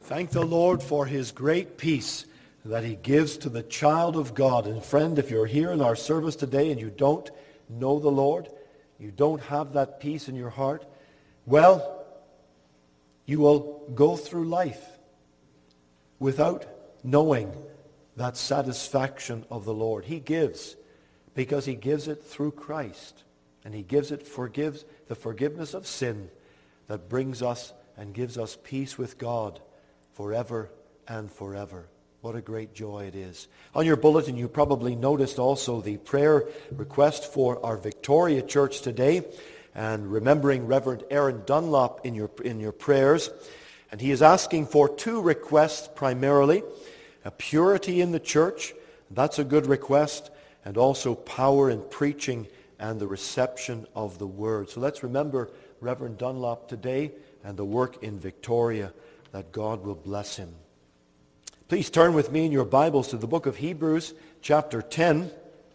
Thank the Lord for his great peace that he gives to the child of God. And friend, if you're here in our service today and you don't know the Lord, you don't have that peace in your heart, well, you will go through life without knowing that satisfaction of the Lord. He gives, because he gives it through Christ. And he gives it, forgives the forgiveness of sin that brings us and gives us peace with God forever and forever. What a great joy it is. On your bulletin, you probably noticed also the prayer request for our Victoria Church today, and remembering Reverend Aaron Dunlop in your prayers. And he is asking for two requests primarily: a purity in the church, that's a good request, and also power in preaching and the reception of the word. So let's remember Reverend Dunlop today and the work in Victoria, that God will bless him. Please turn with me in your Bibles to the book of Hebrews, chapter 10.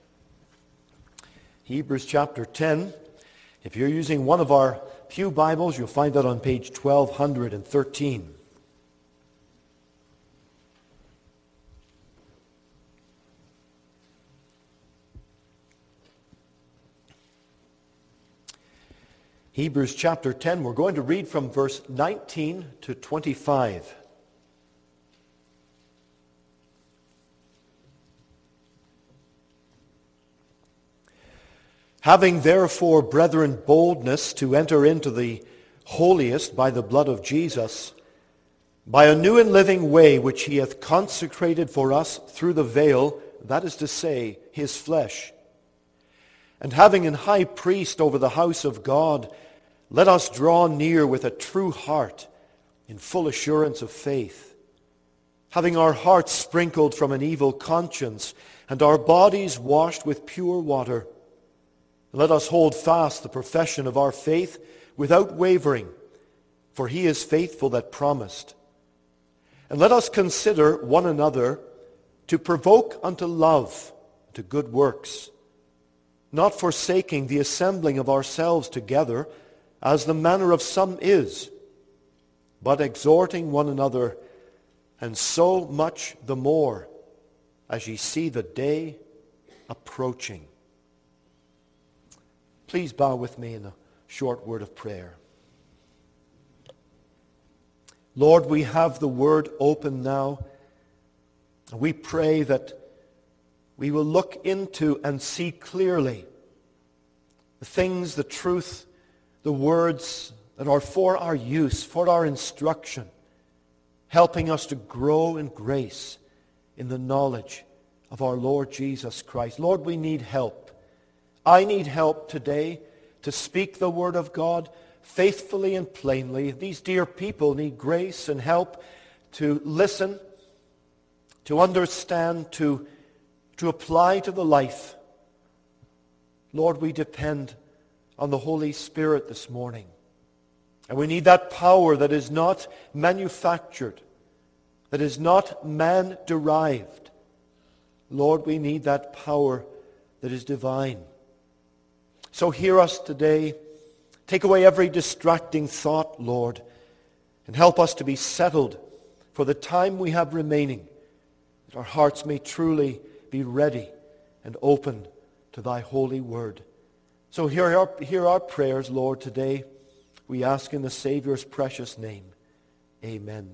Hebrews chapter 10. If you're using one of our pew Bibles, you'll find that on page 1213. Hebrews chapter 10, we're going to read from verse 19 to 25. Having therefore, brethren, boldness to enter into the holiest by the blood of Jesus, by a new and living way which he hath consecrated for us through the veil, that is to say, his flesh. And having an high priest over the house of God, let us draw near with a true heart, in full assurance of faith, having our hearts sprinkled from an evil conscience, and our bodies washed with pure water. Let us hold fast the profession of our faith without wavering, for he is faithful that promised. And let us consider one another to provoke unto love, to good works, not forsaking the assembling of ourselves together, as the manner of some is, but exhorting one another, and so much the more, as ye see the day approaching. Please bow with me in a short word of prayer. Lord, we have the word open now. We pray that we will look into and see clearly the things, the truth, the words that are for our use, for our instruction, helping us to grow in grace in the knowledge of our Lord Jesus Christ. Lord, we need help. I need help today to speak the word of God faithfully and plainly. These dear people need grace and help to listen, to understand, to apply to the life. Lord, we depend on the Holy Spirit this morning. And we need that power that is not manufactured, that is not man-derived. Lord, we need that power that is divine. So hear us today. Take away every distracting thought, Lord, and help us to be settled for the time we have remaining, that our hearts may truly be ready and open to thy holy word. So hear our prayers, Lord, today. We ask in the Savior's precious name. Amen.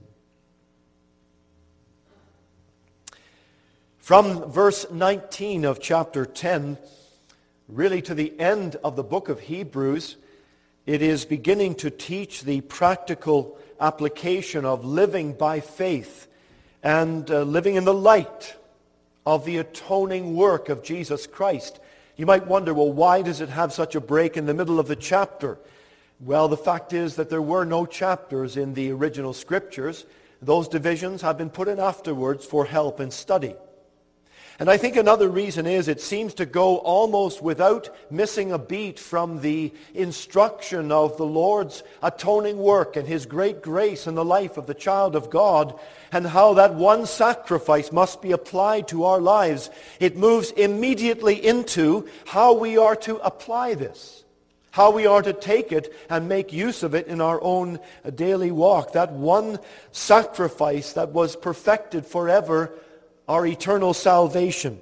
From verse 19 of chapter 10, really to the end of the book of Hebrews, it is beginning to teach the practical application of living by faith and living in the light of the atoning work of Jesus Christ. You might wonder, well, why does it have such a break in the middle of the chapter? Well, the fact is that there were no chapters in the original scriptures. Those divisions have been put in afterwards for help and study. And I think another reason is it seems to go almost without missing a beat from the instruction of the Lord's atoning work and his great grace in the life of the child of God, and how that one sacrifice must be applied to our lives. It moves immediately into how we are to apply this. how we are to take it and make use of it in our own daily walk. That one sacrifice that was perfected forever, our eternal salvation.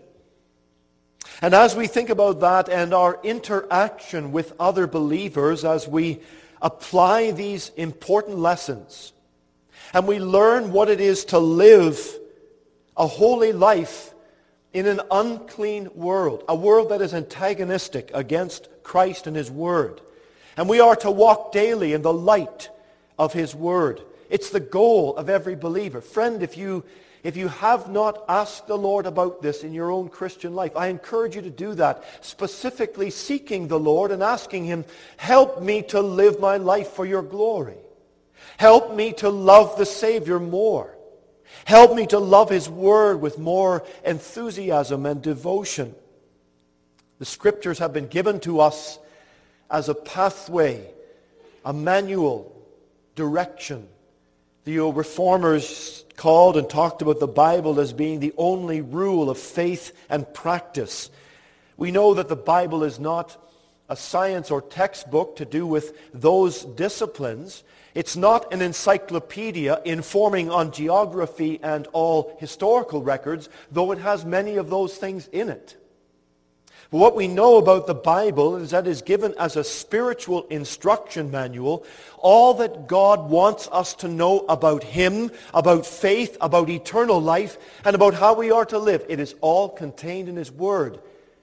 And as we think about that and our interaction with other believers, as we apply these important lessons, and we learn what it is to live a holy life in an unclean world, a world that is antagonistic against Christ and His Word. And we are to walk daily in the light of His Word. It's the goal of every believer. Friend, if you have not asked the Lord about this in your own Christian life, I encourage you to do that, specifically seeking the Lord and asking Him, help me to live my life for your glory. Help me to love the Savior more. Help me to love His Word with more enthusiasm and devotion. The Scriptures have been given to us as a pathway, a manual, direction. The Reformers called and talked about the Bible as being the only rule of faith and practice. We know that the Bible is not a science or textbook to do with those disciplines. It's not an encyclopedia informing on geography and all historical records, though it has many of those things in it. But what we know about the Bible is that it is given as a spiritual instruction manual, all that God wants us to know about Him, about faith, about eternal life, and about how we are to live. It is all contained in His Word.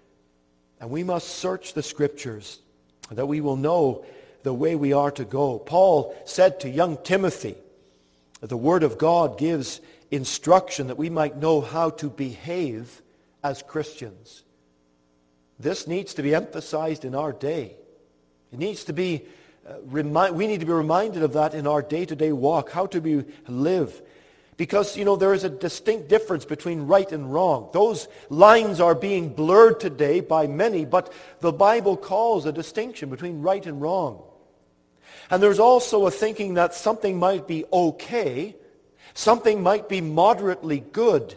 And we must search the Scriptures that we will know the way we are to go. Paul said to young Timothy that the Word of God gives instruction that we might know how to behave as Christians. This needs to be emphasized in our day. It needs to be we need to be reminded of that in our day-to-day walk, how to live. Because, there is a distinct difference between right and wrong. Those lines are being blurred today by many, but the Bible calls a distinction between right and wrong. And there's also a thinking that something might be okay, something might be moderately good,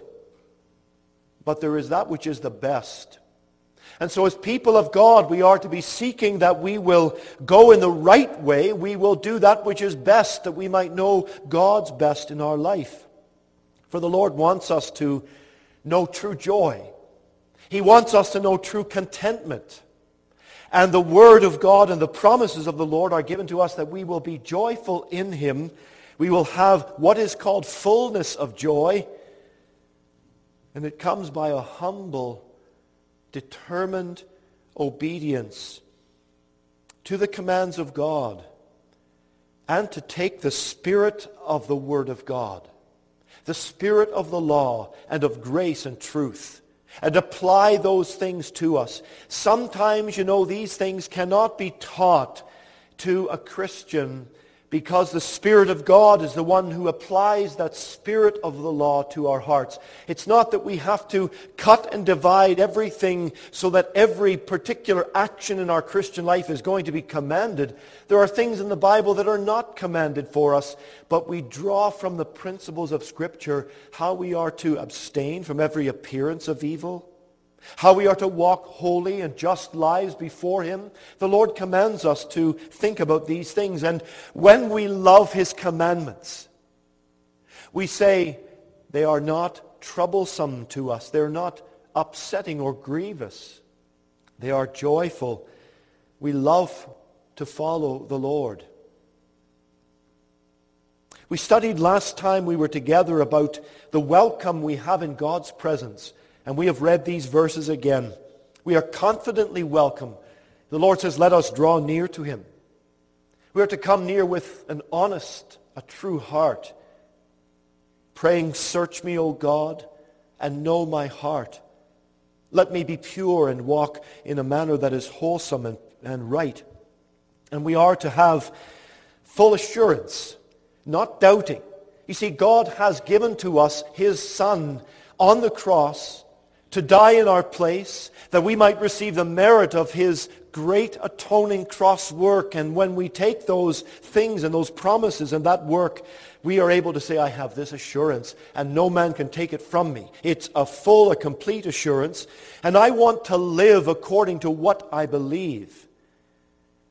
but there is that which is the best. And so as people of God, we are to be seeking that we will go in the right way. We will do that which is best, that we might know God's best in our life. For the Lord wants us to know true joy. He wants us to know true contentment. And the Word of God and the promises of the Lord are given to us that we will be joyful in Him. We will have what is called fullness of joy. And it comes by a humble, determined obedience to the commands of God and to take the spirit of the Word of God, the spirit of the law and of grace and truth, and apply those things to us. Sometimes, these things cannot be taught to a Christian because the Spirit of God is the one who applies that spirit of the law to our hearts. It's not that we have to cut and divide everything so that every particular action in our Christian life is going to be commanded. There are things in the Bible that are not commanded for us, but we draw from the principles of Scripture how we are to abstain from every appearance of evil, how we are to walk holy and just lives before Him. The Lord commands us to think about these things. And when we love His commandments, we say they are not troublesome to us. They're not upsetting or grievous. They are joyful. We love to follow the Lord. We studied last time we were together about the welcome we have in God's presence. And we have read these verses again. We are confidently welcome. The Lord says, let us draw near to Him. We are to come near with an honest, a true heart, praying, search me, O God, and know my heart. Let me be pure and walk in a manner that is wholesome and right. And we are to have full assurance, not doubting. You see, God has given to us His Son on the cross to die in our place, that we might receive the merit of His great atoning cross work. And when we take those things and those promises and that work, we are able to say, I have this assurance, and no man can take it from me. It's a full, a complete assurance, and I want to live according to what I believe.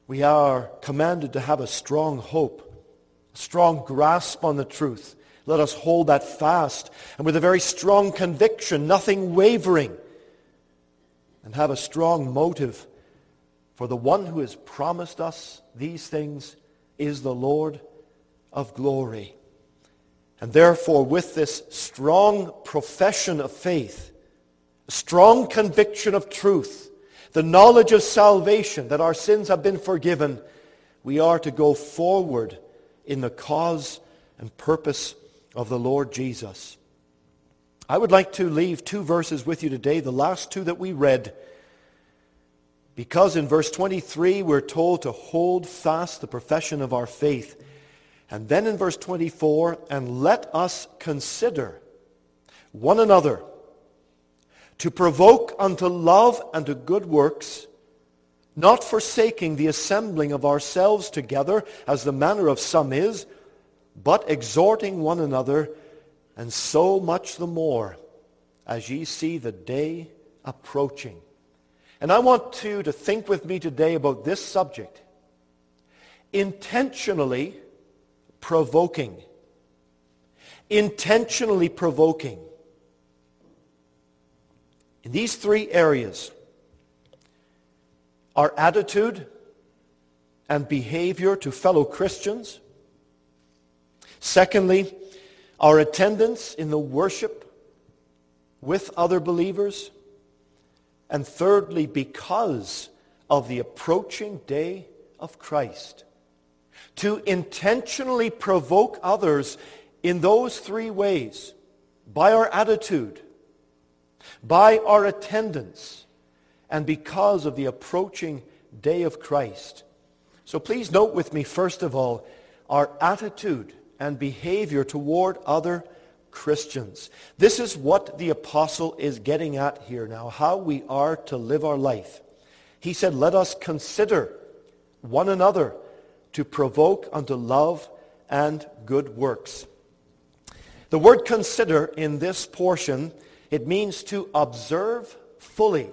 we are commanded to have a strong hope, a strong grasp on the truth. Let us hold that fast, and with a very strong conviction, nothing wavering, and have a strong motive. For the one who has promised us these things is the Lord of glory. And therefore, with this strong profession of faith, a strong conviction of truth, the knowledge of salvation, that our sins have been forgiven, we are to go forward in the cause and purpose of the Lord Jesus. I would like to leave two verses with you today, the last two that we read, because in verse 23 we're told to hold fast the profession of our faith. And then in verse 24, and let us consider one another to provoke unto love and to good works, not forsaking the assembling of ourselves together, as the manner of some is, but exhorting one another, and so much the more, as ye see the day approaching. And I want you to think with me today about this subject. Intentionally provoking. Intentionally provoking. In these three areas, our attitude and behavior to fellow Christians. Secondly, our attendance in the worship with other believers. And thirdly, because of the approaching day of Christ. To intentionally provoke others in those three ways, by our attitude, by our attendance, and because of the approaching day of Christ. So please note with me, first of all, our attitude and behavior toward other Christians. This is what the apostle is getting at here now, how we are to live our life. He said, let us consider one another to provoke unto love and good works. The word consider in this portion, it means to observe fully,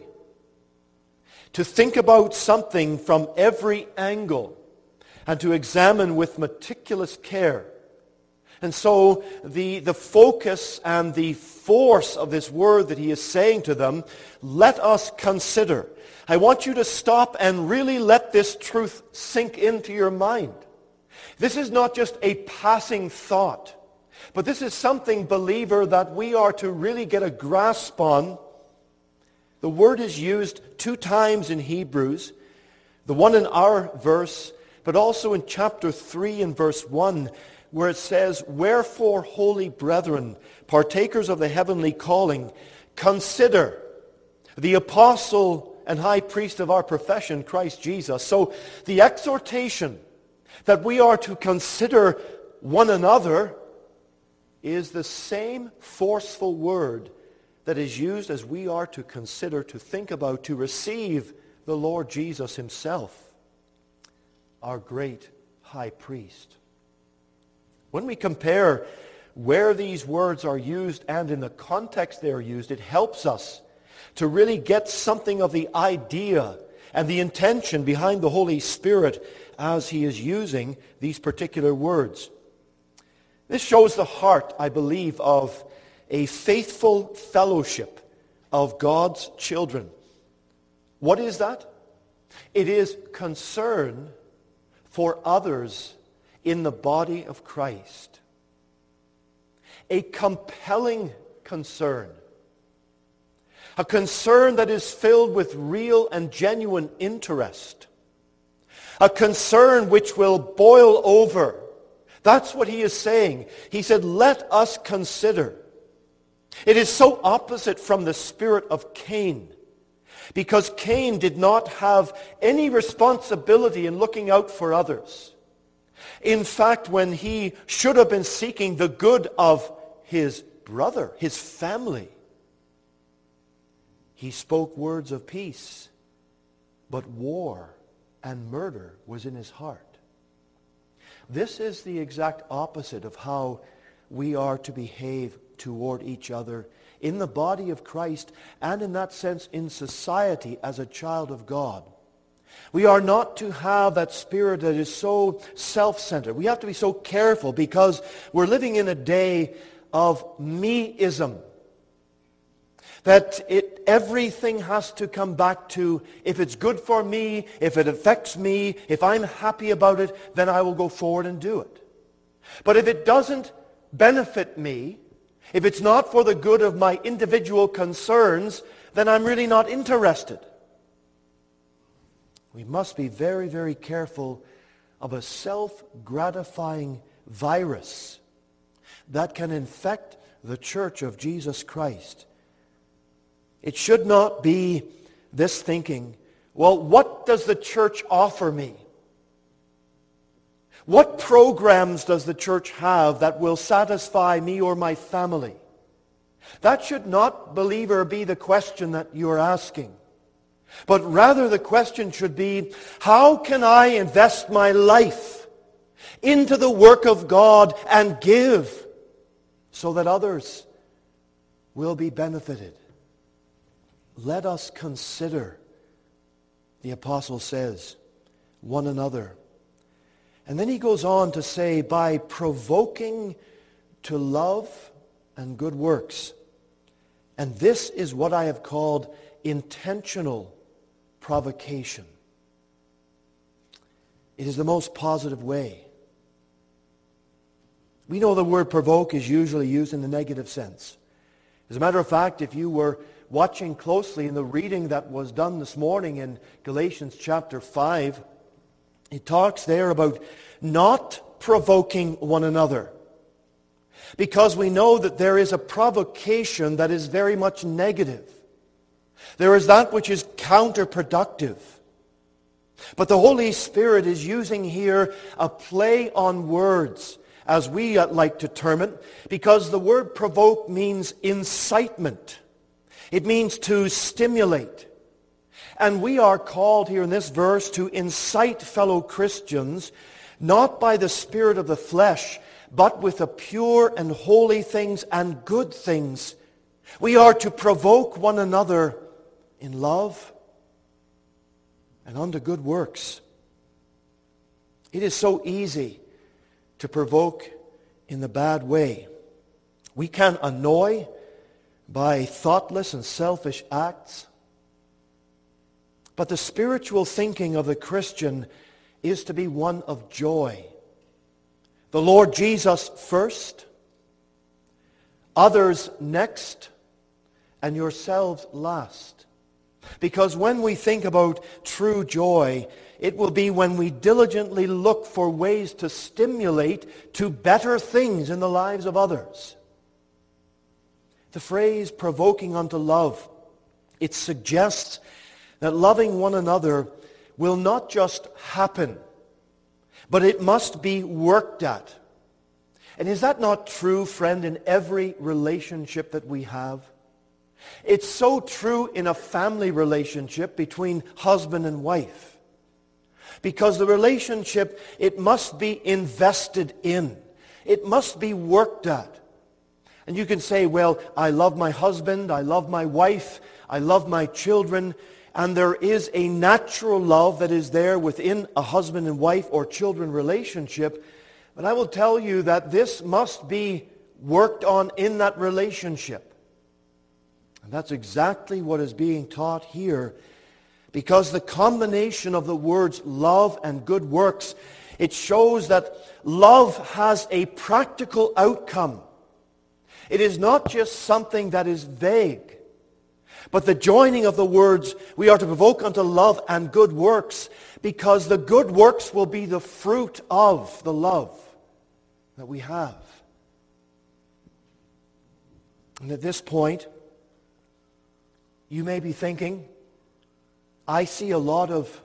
to think about something from every angle, and to examine with meticulous care. And so the focus and the force of this word that he is saying to them, let us consider. I want you to stop and really let this truth sink into your mind. This is not just a passing thought, but this is something, believer, that we are to really get a grasp on. The word is used 2 times in Hebrews, the one in our verse, but also in chapter 3 and verse 1, where it says, wherefore, holy brethren, partakers of the heavenly calling, consider the apostle and high priest of our profession, Christ Jesus. So the exhortation that we are to consider one another is the same forceful word that is used as we are to consider, to think about, to receive the Lord Jesus himself, our great high priest. When we compare where these words are used and in the context they are used, it helps us to really get something of the idea and the intention behind the Holy Spirit as he is using these particular words. This shows the heart, I believe, of a faithful fellowship of God's children. What is that? It is concern for others in the body of Christ. A compelling concern. A concern that is filled with real and genuine interest. A concern which will boil over. That's what he is saying. He said, let us consider. It is so opposite from the spirit of Cain, because Cain did not have any responsibility in looking out for others. In fact, when he should have been seeking the good of his brother, his family, he spoke words of peace, but war and murder was in his heart. This is the exact opposite of how we are to behave toward each other in the body of Christ, and in that sense in society as a child of God. We are not to have that spirit that is so self-centered. We have to be so careful because we're living in a day of me-ism. That everything has to come back to, if it's good for me, if it affects me, if I'm happy about it, then I will go forward and do it. But if it doesn't benefit me, if it's not for the good of my individual concerns, then I'm really not interested. We must be very, very careful of a self-gratifying virus that can infect the church of Jesus Christ. It should not be this thinking, well, what does the church offer me? What programs does the church have that will satisfy me or my family? That should not, believer, be the question that you're asking. But rather the question should be, how can I invest my life into the work of God and give so that others will be benefited? Let us consider, the apostle says, one another. And then he goes on to say, by provoking to love and good works. And this is what I have called intentional provocation. It is the most positive way. We know the word provoke is usually used in the negative sense. As a matter of fact, if you were watching closely in the reading that was done this morning in Galatians chapter 5, it talks there about not provoking one another. Because we know that there is a provocation that is very much negative. There is that which is counterproductive. But the Holy Spirit is using here a play on words, as we like to term it, because the word provoke means incitement. It means to stimulate. And we are called here in this verse to incite fellow Christians, not by the spirit of the flesh, but with the pure and holy things and good things. We are to provoke one another in love and unto good works. It is so easy to provoke in the bad way. We can annoy by thoughtless and selfish acts. But the spiritual thinking of the Christian is to be one of joy. The Lord Jesus first, others next, and yourselves last. Because when we think about true joy, it will be when we diligently look for ways to stimulate to better things in the lives of others. The phrase provoking unto love, it suggests that loving one another will not just happen, but it must be worked at. And is that not true, friend, in every relationship that we have? It's so true in a family relationship between husband and wife. Because the relationship, it must be invested in. It must be worked at. And you can say, well, I love my husband, I love my wife, I love my children, and there is a natural love that is there within a husband and wife or children relationship. But I will tell you that this must be worked on in that relationship. And that's exactly what is being taught here. Because the combination of the words love and good works, it shows that love has a practical outcome. It is not just something that is vague. But the joining of the words, we are to provoke unto love and good works, because the good works will be the fruit of the love that we have. And at this point, you may be thinking, I see a lot of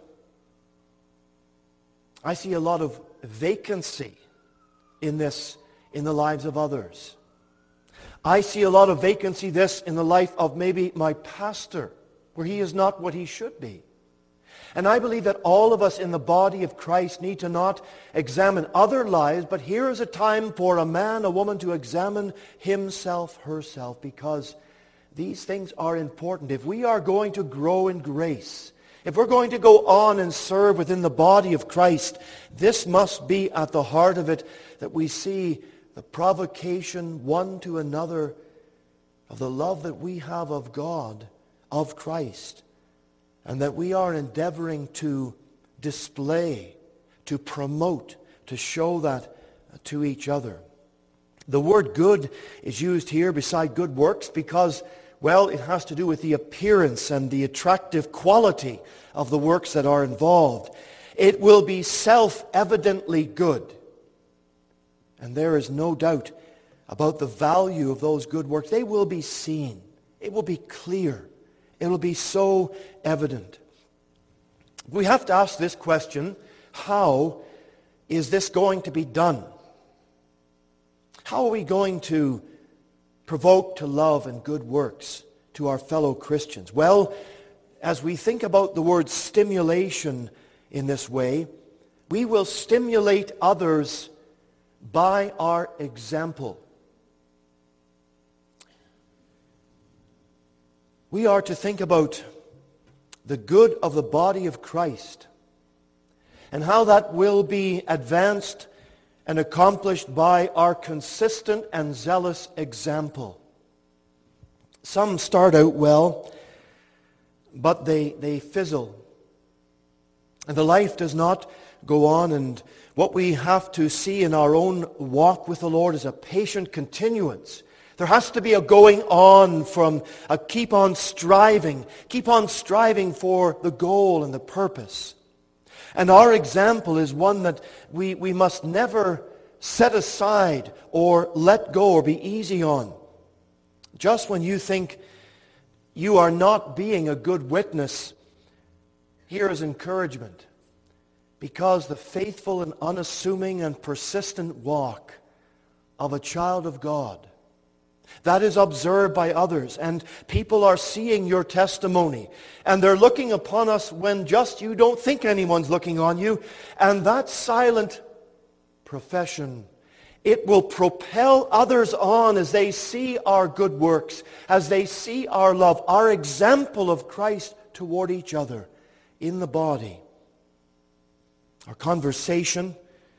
vacancy in this, in the lives of others. I see a lot of vacancy in the life of maybe my pastor, where he is not what he should be. And I believe that all of us in the body of Christ need to not examine other lives, but here is a time for a man, a woman to examine himself, herself, because these things are important. If we are going to grow in grace, if we're going to go on and serve within the body of Christ, this must be at the heart of it, that we see the provocation one to another of the love that we have of God, of Christ, and that we are endeavoring to display, to promote, to show that to each other. The word good is used here beside good works because, well, it has to do with the appearance and the attractive quality of the works that are involved. It will be self-evidently good. And there is no doubt about the value of those good works. They will be seen. It will be clear. It will be so evident. We have to ask this question: how is this going to be done? How are we going to provoke to love and good works to our fellow Christians? Well, as we think about the word stimulation in this way, we will stimulate others by our example. We are to think about the good of the body of Christ and how that will be advanced and accomplished by our consistent and zealous example. Some start out well, but they fizzle. And the life does not go on, and what we have to see in our own walk with the Lord is a patient continuance. There has to be a going on from a keep on striving for the goal and the purpose. And our example is one that we must never set aside or let go or be easy on. Just when you think you are not being a good witness, here is encouragement. Because the faithful and unassuming and persistent walk of a child of God, that is observed by others, and people are seeing your testimony, and they're looking upon us when just you don't think anyone's looking on you, and that silent profession, it will propel others on as they see our good works, as they see our love, our example of Christ toward each other in the body. Our conversation,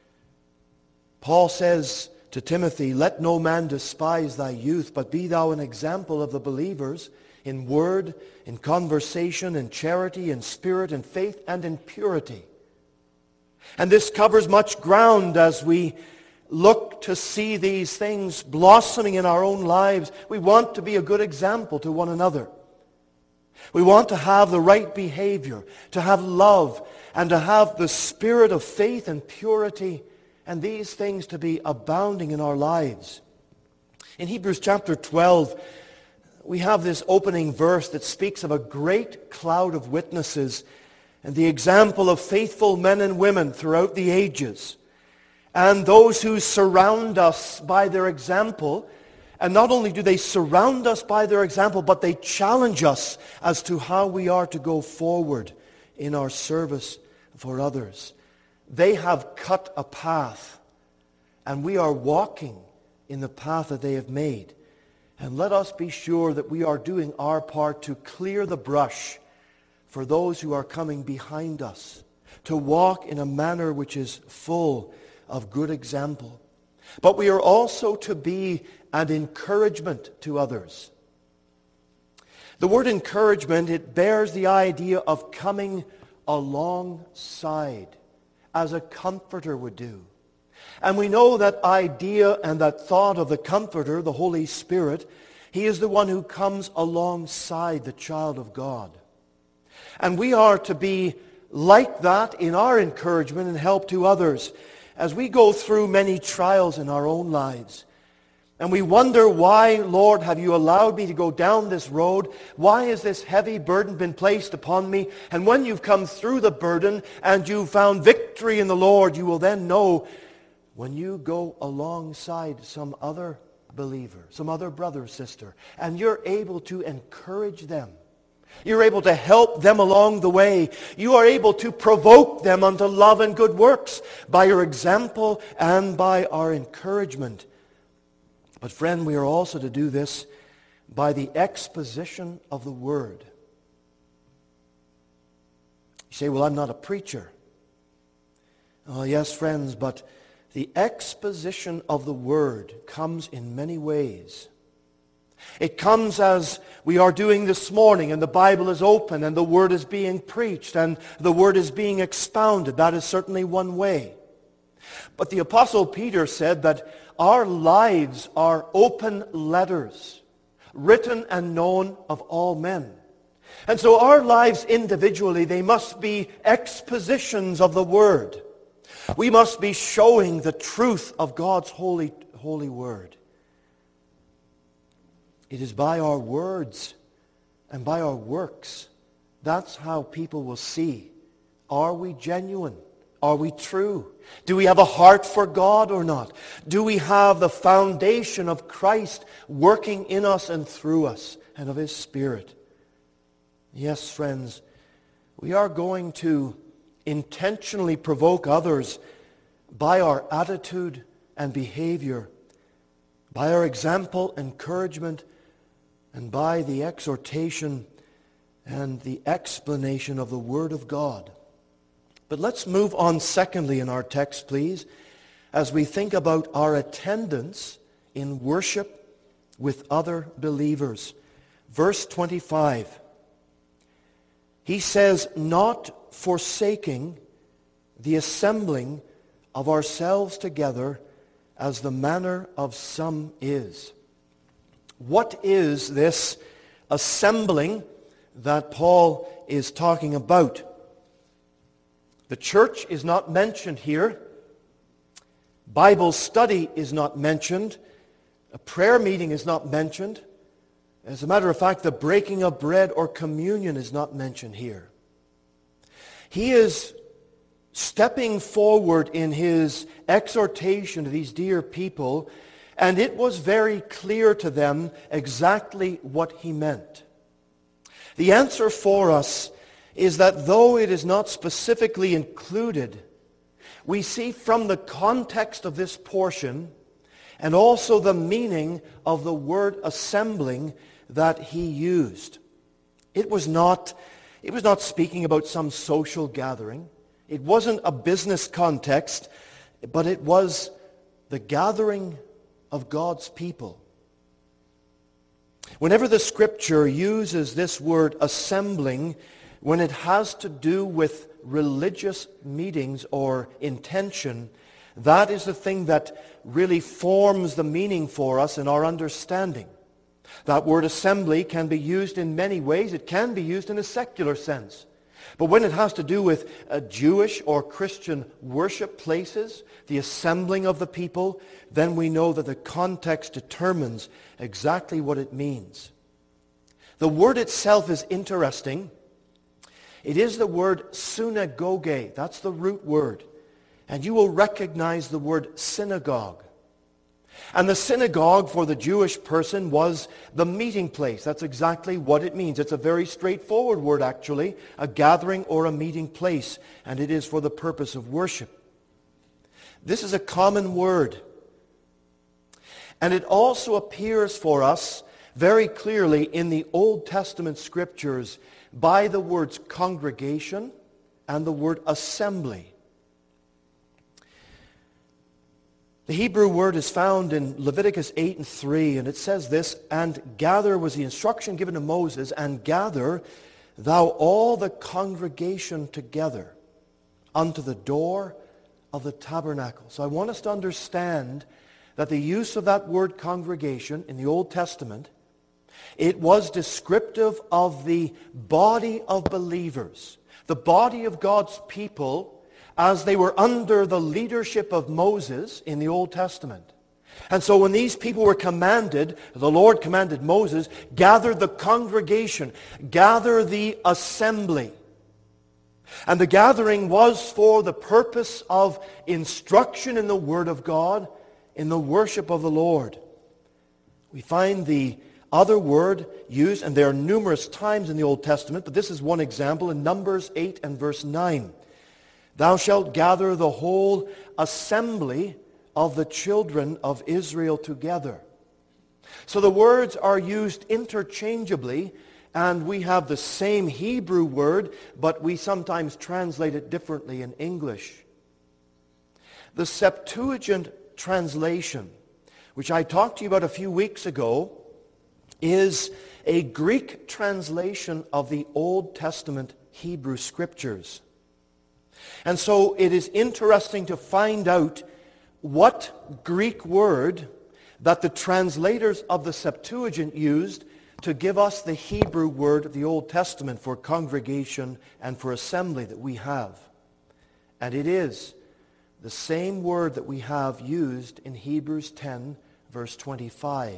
Paul says to Timothy, "Let no man despise thy youth, but be thou an example of the believers in word, in conversation, in charity, in spirit, in faith, and in purity." And this covers much ground as we look to see these things blossoming in our own lives. We want to be a good example to one another. We want to have the right behavior, to have love, and to have the spirit of faith and purity, and these things to be abounding in our lives. In Hebrews chapter 12, we have this opening verse that speaks of a great cloud of witnesses and the example of faithful men and women throughout the ages, and those who surround us by their example. And not only do they surround us by their example, but they challenge us as to how we are to go forward in our service for others. They have cut a path, and we are walking in the path that they have made. And let us be sure that we are doing our part to clear the brush for those who are coming behind us, to walk in a manner which is full of good example. But we are also to be an encouragement to others. The word encouragement, it bears the idea of coming alongside, as a comforter would do. And we know that idea and that thought of the comforter, the Holy Spirit, he is the one who comes alongside the child of God. And we are to be like that in our encouragement and help to others as we go through many trials in our own lives. And we wonder, why, Lord, have you allowed me to go down this road? Why has this heavy burden been placed upon me? And when you've come through the burden and you've found victory in the Lord, you will then know, when you go alongside some other believer, some other brother or sister, and you're able to encourage them, you're able to help them along the way, you are able to provoke them unto love and good works by your example and by our encouragement. But friend, we are also to do this by the exposition of the Word. You say, well, I'm not a preacher. Oh, yes, friends, but the exposition of the Word comes in many ways. It comes as we are doing this morning, and the Bible is open, and the Word is being preached, and the Word is being expounded. That is certainly one way. But the Apostle Peter said that our lives are open letters, written and known of all men. And so our lives individually, they must be expositions of the Word. We must be showing the truth of God's holy Word. It is by our words and by our works. That's how people will see. Are we genuine? Are we true? Do we have a heart for God or not? Do we have the foundation of Christ working in us and through us, and of His Spirit? Yes, friends, we are going to intentionally provoke others by our attitude and behavior, by our example, encouragement, and by the exhortation and the explanation of the Word of God. But let's move on secondly in our text, please, as we think about our attendance in worship with other believers. Verse 25. He says, not forsaking the assembling of ourselves together as the manner of some is. What is this assembling that Paul is talking about? The church is not mentioned here. Bible study is not mentioned. A prayer meeting is not mentioned. As a matter of fact, the breaking of bread or communion is not mentioned here. He is stepping forward in his exhortation to these dear people, and it was very clear to them exactly what he meant. The answer for us is that though it is not specifically included, we see from the context of this portion and also the meaning of the word assembling that he used. It was not speaking about some social gathering. It wasn't a business context, but it was the gathering of God's people. Whenever the Scripture uses this word assembling, when it has to do with religious meetings or intention, that is the thing that really forms the meaning for us in our understanding. That word assembly can be used in many ways. It can be used in a secular sense. But when it has to do with Jewish or Christian worship places, the assembling of the people, then we know that the context determines exactly what it means. The word itself is interesting. It is the word synagoge. That's the root word. And you will recognize the word synagogue. And the synagogue for the Jewish person was the meeting place. That's exactly what it means. It's a very straightforward word, actually, a gathering or a meeting place, and it is for the purpose of worship. This is a common word. And it also appears for us very clearly in the Old Testament Scriptures by the words congregation and the word assembly. The Hebrew word is found in Leviticus 8:3, and it says this, and gather was the instruction given to Moses, and gather thou all the congregation together unto the door of the tabernacle. So I want us to understand that the use of that word congregation in the Old Testament, it was descriptive of the body of believers, the body of God's people, as they were under the leadership of Moses in the Old Testament. And so when these people were commanded, the Lord commanded Moses, gather the congregation, gather the assembly. And the gathering was for the purpose of instruction in the Word of God, in the worship of the Lord. We find the other word used, and there are numerous times in the Old Testament, but this is one example in Numbers 8 and verse 9. Thou shalt gather the whole assembly of the children of Israel together. So the words are used interchangeably, And we have the same Hebrew word, but we sometimes translate it differently in English. The Septuagint translation, which I talked to you about a few weeks ago, is a Greek translation of the Old Testament Hebrew Scriptures. And so it is interesting to find out what Greek word that the translators of the Septuagint used to give us the Hebrew word of the Old Testament for congregation and for assembly that we have. And it is the same word that we have used in Hebrews 10, verse 25.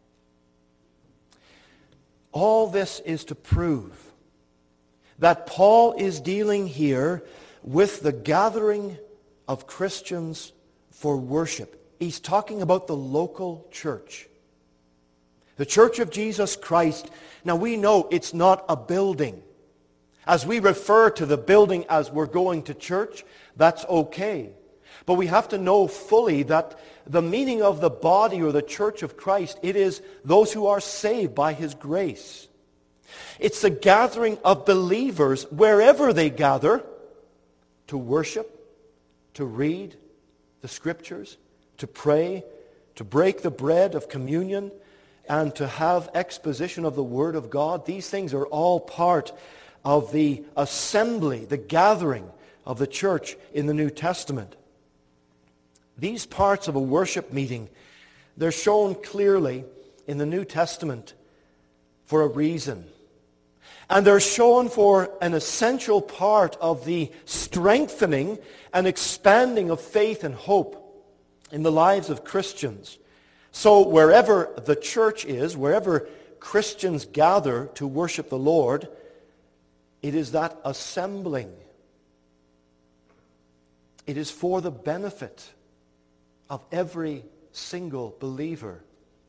All this is to prove that Paul is dealing here with the gathering of Christians for worship. He's talking about the local church. The Church of Jesus Christ. Now we know it's not a building. As we refer to the building as we're going to church, that's okay. But we have to know fully that the meaning of the body or the church of Christ, it is those who are saved by His grace. It's the gathering of believers wherever they gather to worship, to read the Scriptures, to pray, to break the bread of communion, and to have exposition of the Word of God. These things are all part of the assembly, the gathering of the church in the New Testament. These parts of a worship meeting, they're shown clearly in the New Testament for a reason. And they're shown for an essential part of the strengthening and expanding of faith and hope in the lives of Christians. So wherever the church is, wherever Christians gather to worship the Lord, it is that assembling. It is for the benefit of every single believer.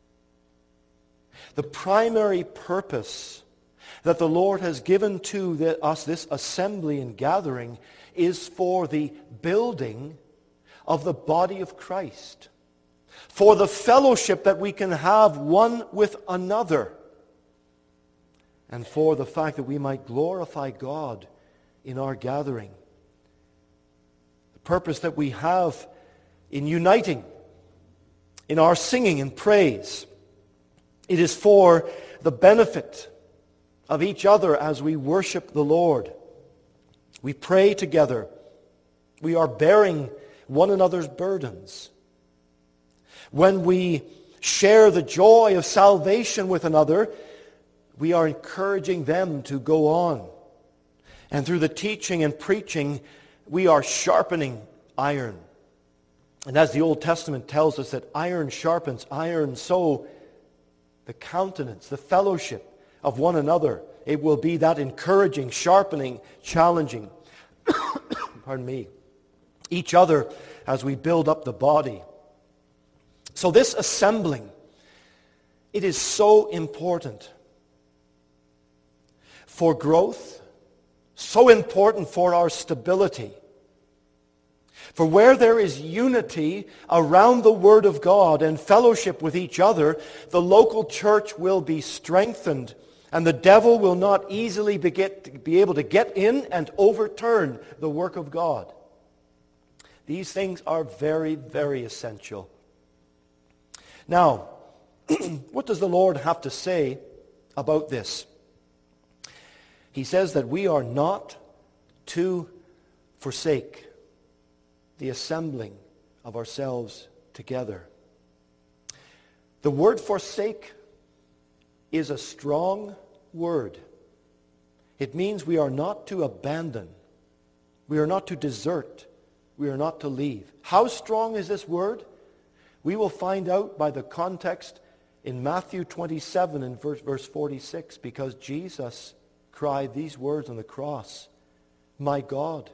The primary purpose that the Lord has given to us, this assembly and gathering, is for the building of the body of Christ, for the fellowship that we can have one with another, and for the fact that we might glorify God in our gathering. The purpose that we have in uniting, in our singing and praise, it is for the benefit of each other as we worship the Lord. We pray together. We are bearing one another's burdens. When we share the joy of salvation with another, we are encouraging them to go on. And through the teaching and preaching, we are sharpening iron. And as the Old Testament tells us that iron sharpens iron, so the countenance, the fellowship of one another, it will be that encouraging, sharpening, challenging, pardon me, each other as we build up the body. So this assembling, it is so important for growth, so important for our stability. For where there is unity around the Word of God and fellowship with each other, the local church will be strengthened, and the devil will not easily be able to get in and overturn the work of God. These things are very, very essential. Now, what does the Lord have to say about this? He says that we are not to forsake the assembling of ourselves together. The word forsake is a strong word. It means we are not to abandon. We are not to desert. We are not to leave. How strong is this word? We will find out by the context in Matthew 27 and verse 46, because Jesus cried these words on the cross, my God,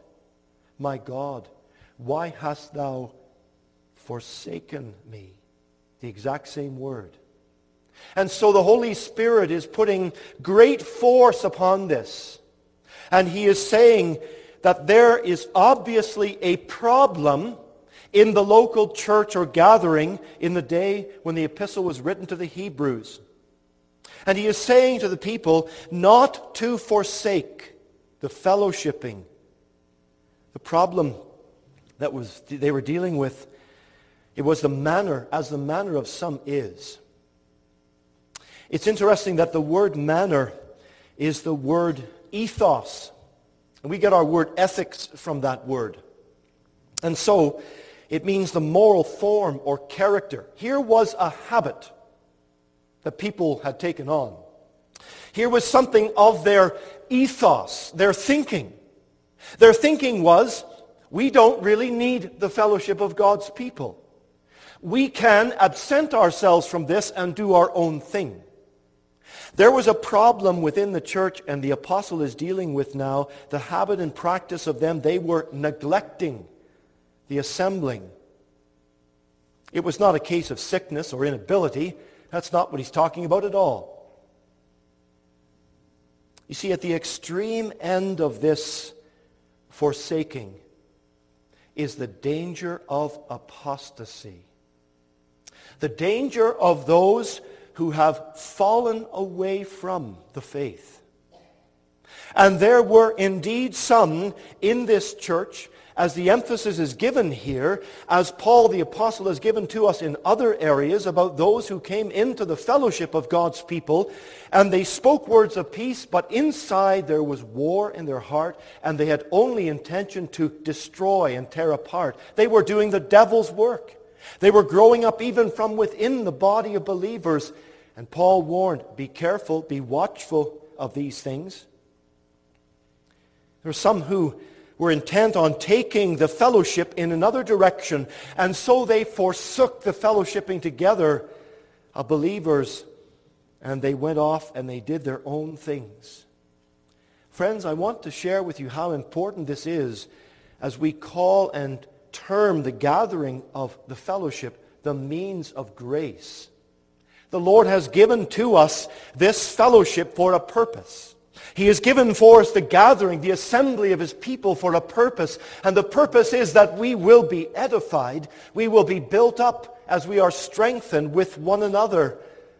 why hast thou forsaken me?" The exact same word. And so the Holy Spirit is putting great force upon this. And He is saying that there is obviously a problem in the local church or gathering in the day when the epistle was written to the Hebrews. And he is saying to the people not to forsake the fellowshipping. The problem that they were dealing with, it was the manner, as the manner of some is. It's interesting that the word manner is the word ethos. And we get our word ethics from that word. And so, it means the moral form or character. Here was a habit that people had taken on. Here was something of their ethos, their thinking. Their thinking was, we don't really need the fellowship of God's people. We can absent ourselves from this and do our own thing. There was a problem within the church, and the apostle is dealing with now the habit and practice of them. They were neglecting the assembling. It was not a case of sickness or inability. That's not what he's talking about at all. You see, at the extreme end of this forsaking is the danger of apostasy. The danger of those who have fallen away from the faith. And there were indeed some in this church, as the emphasis is given here, as Paul the apostle has given to us in other areas about those who came into the fellowship of God's people, and they spoke words of peace, but inside there was war in their heart, and they had only intention to destroy and tear apart. They were doing the devil's work. They were growing up even from within the body of believers. And Paul warned, be careful, be watchful of these things. There were some who were intent on taking the fellowship in another direction, and so they forsook the fellowshipping together of believers, and they went off and they did their own things. Friends, I want to share with you how important this is as we call and term the gathering of the fellowship the means of grace. The Lord has given to us this fellowship for a purpose. He has given for us the gathering, the assembly of His people for a purpose. And the purpose is that we will be edified. We will be built up as we are strengthened with one another.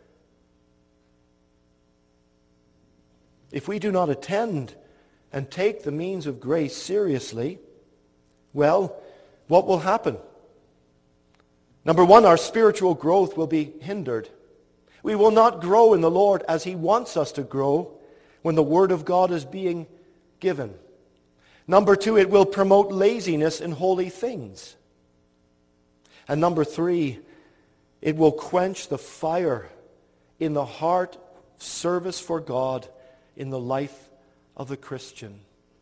If we do not attend and take the means of grace seriously, well, what will happen? Number one, our spiritual growth will be hindered. We will not grow in the Lord as He wants us to grow when the Word of God is being given. Number two, it will promote laziness in holy things. And number three, it will quench the fire in the heart service for God in the life of the Christian.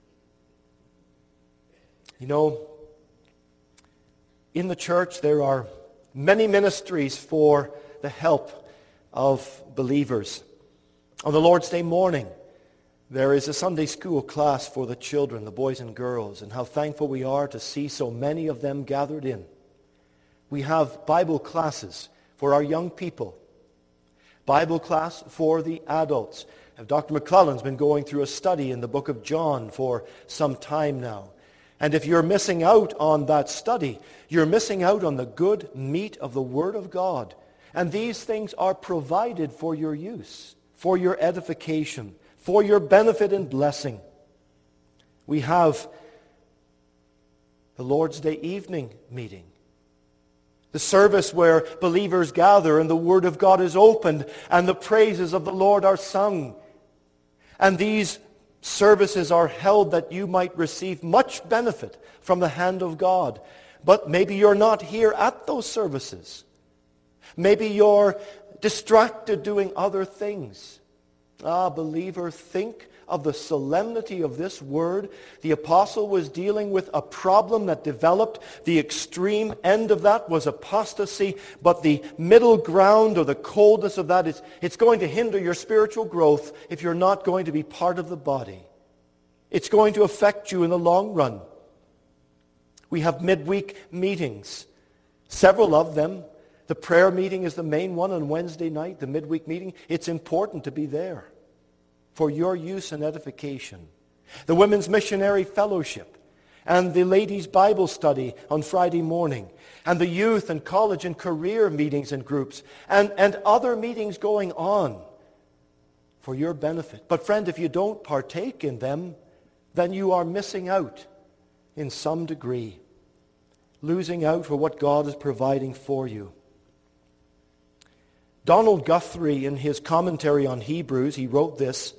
You know, in the church there are many ministries for the help of believers. On the Lord's Day morning, there is a Sunday school class for the children, the boys and girls, and how thankful we are to see so many of them gathered in. We have Bible classes for our young people, Bible class for the adults. And Dr. McClellan's been going through a study in the book of John for some time now. And if you're missing out on that study, you're missing out on the good meat of the Word of God. And these things are provided for your use, for your edification, for your benefit and blessing. We have the Lord's Day evening meeting, the service where believers gather and the Word of God is opened and the praises of the Lord are sung. And these services are held that you might receive much benefit from the hand of God. But maybe you're not here at those services. Maybe you're distracted doing other things. Believer, think of the solemnity of this word. The apostle was dealing with a problem that developed. The extreme end of that was apostasy, but the middle ground or the coldness of that, it's going to hinder your spiritual growth if you're not going to be part of the body. It's going to affect you in the long run. We have midweek meetings, several of them. The prayer meeting is the main one on Wednesday night, the midweek meeting. It's important to be there for your use and edification. The Women's Missionary Fellowship and the Ladies' Bible Study on Friday morning, and the youth and college and career meetings and groups, and other meetings going on. for your benefit. But friend, if you don't partake in them, then you are missing out in some degree, losing out for what God is providing for you. Donald Guthrie, in his commentary on Hebrews, he wrote this: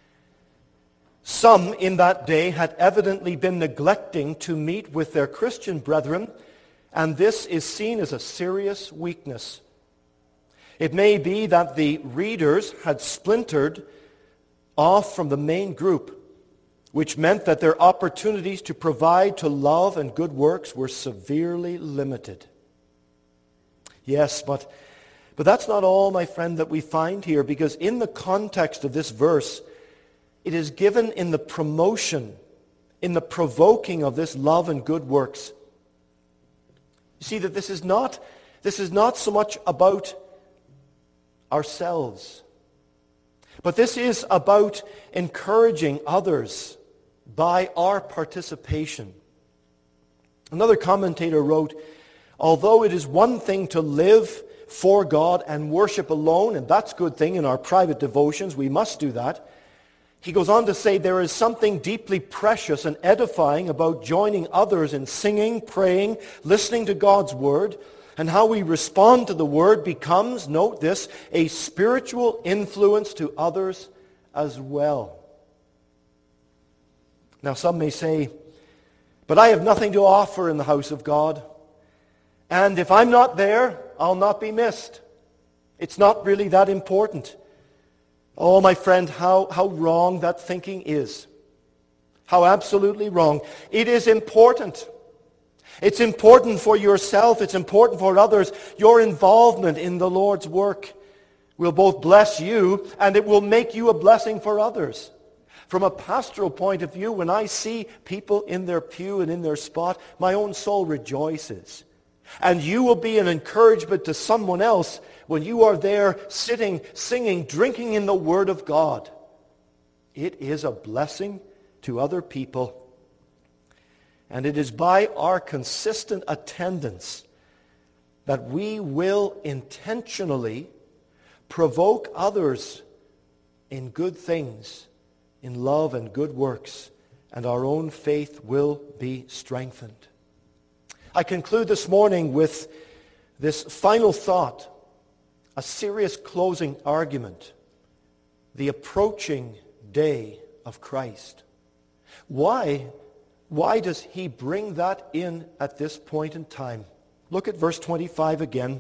"Some in that day had evidently been neglecting to meet with their Christian brethren, and this is seen as a serious weakness. It may be that the readers had splintered off from the main group, which meant that their opportunities to provide to love and good works were severely limited." Yes, but that's not all, my friend, that we find here, because in the context of this verse, it is given in the promotion, in the provoking of this love and good works. You see that this is not so much about ourselves, but this is about encouraging others by our participation. Another commentator wrote, "Although it is one thing to live for God and worship alone, and that's a good thing in our private devotions, we must do that," he goes on to say, "there is something deeply precious and edifying about joining others in singing, praying, listening to God's Word, and how we respond to the Word becomes," note this, "a spiritual influence to others as well." Now some may say, "But I have nothing to offer in the house of God, and if I'm not there, I'll not be missed. It's not really that important." Oh, my friend, how wrong that thinking is. How absolutely wrong. It is important. It's important for yourself. It's important for others. Your involvement in the Lord's work will both bless you and it will make you a blessing for others. From a pastoral point of view, when I see people in their pew and in their spot, my own soul rejoices. And you will be an encouragement to someone else when you are there sitting, singing, drinking in the Word of God. It is a blessing to other people. And it is by our consistent attendance that we will intentionally provoke others in good things, in love and good works, and our own faith will be strengthened. I conclude this morning with this final thought, a serious closing argument: the approaching day of Christ. Why does he bring that in at this point in time? Look at verse 25 again.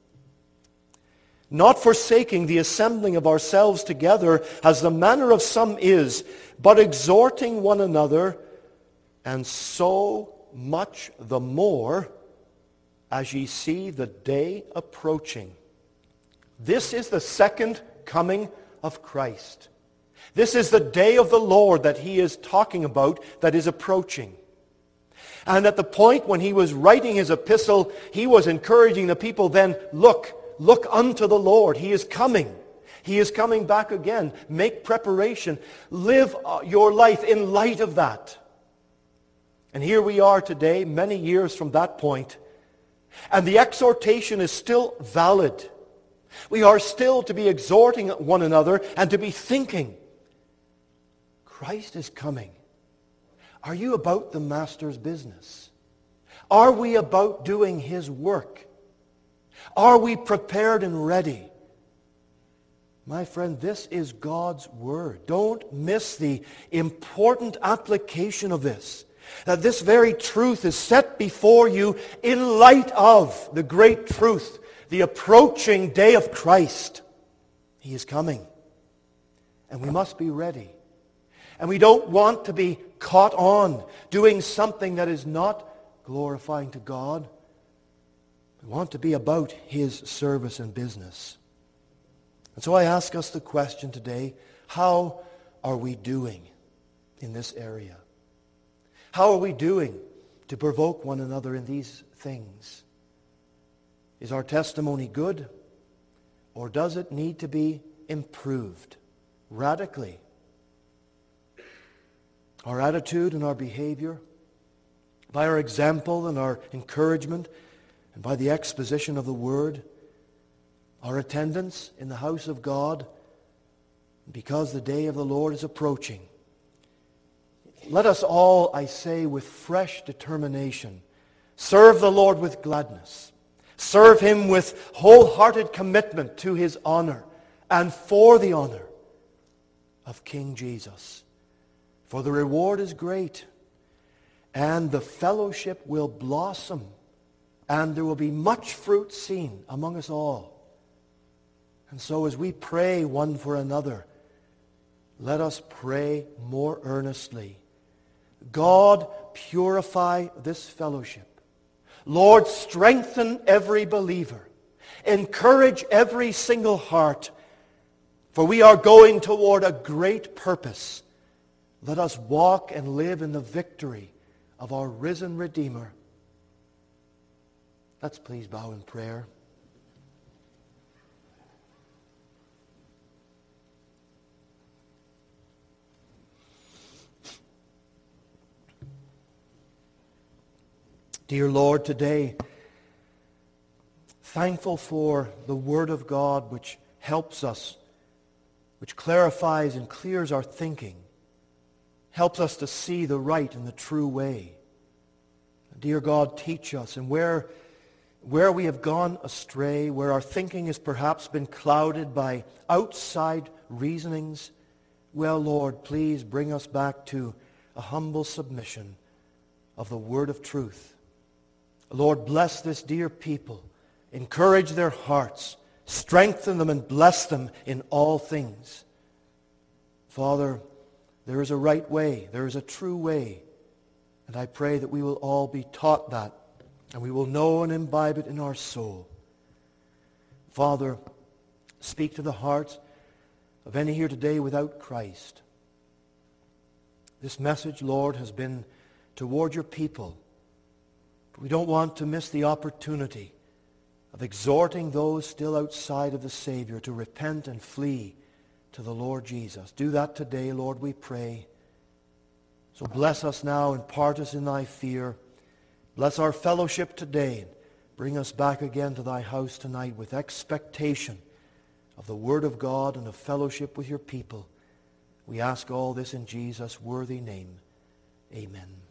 "Not forsaking the assembling of ourselves together, as the manner of some is, but exhorting one another, and so much the more as ye see the day approaching." This is the second coming of Christ. This is the day of the Lord that he is talking about, that is approaching. And at the point when he was writing his epistle, he was encouraging the people then, look unto the Lord. He is coming. He is coming back again. Make preparation. Live your life in light of that. And here we are today, many years from that point, and the exhortation is still valid. We are still to be exhorting one another and to be thinking, Christ is coming. Are you about the Master's business? Are we about doing his work? Are we prepared and ready? My friend, this is God's Word. Don't miss the important application of this. That this very truth is set before you in light of the great truth, the approaching day of Christ. He is coming. And we must be ready. And we don't want to be caught on doing something that is not glorifying to God. We want to be about his service and business. And so I ask us the question today, how are we doing in this area? How are we doing to provoke one another in these things? Is our testimony good, or does it need to be improved radically? Our attitude and our behavior, by our example and our encouragement, and by the exposition of the Word, our attendance in the house of God, Because the day of the Lord is approaching, let us all, I say, with fresh determination, serve the Lord with gladness. Serve Him with wholehearted commitment to His honor and for the honor of King Jesus. For the reward is great, and the fellowship will blossom, and there will be much fruit seen among us all. And so as we pray one for another, let us pray more earnestly. God, purify this fellowship. Lord, strengthen every believer. Encourage every single heart. For we are going toward a great purpose. Let us walk and live in the victory of our risen Redeemer. Let's please bow in prayer. Dear Lord, today, thankful for the Word of God which helps us, which clarifies and clears our thinking, helps us to see the right and the true way. Dear God, teach us, and where we have gone astray, where our thinking has perhaps been clouded by outside reasonings, well, Lord, please bring us back to a humble submission of the word of truth. Lord, bless this dear people. Encourage their hearts. Strengthen them and bless them in all things. Father, there is a right way. There is a true way. And I pray that we will all be taught that, and we will know and imbibe it in our soul. Father, speak to the hearts of any here today without Christ. This message, Lord, has been toward your people. But we don't want to miss the opportunity of exhorting those still outside of the Savior to repent and flee to the Lord Jesus. Do that today, Lord, we pray. So bless us now and part us in thy fear. Bless our fellowship today. Bring us back again to thy house tonight with expectation of the word of God and of fellowship with your people. We ask all this in Jesus' worthy name. Amen.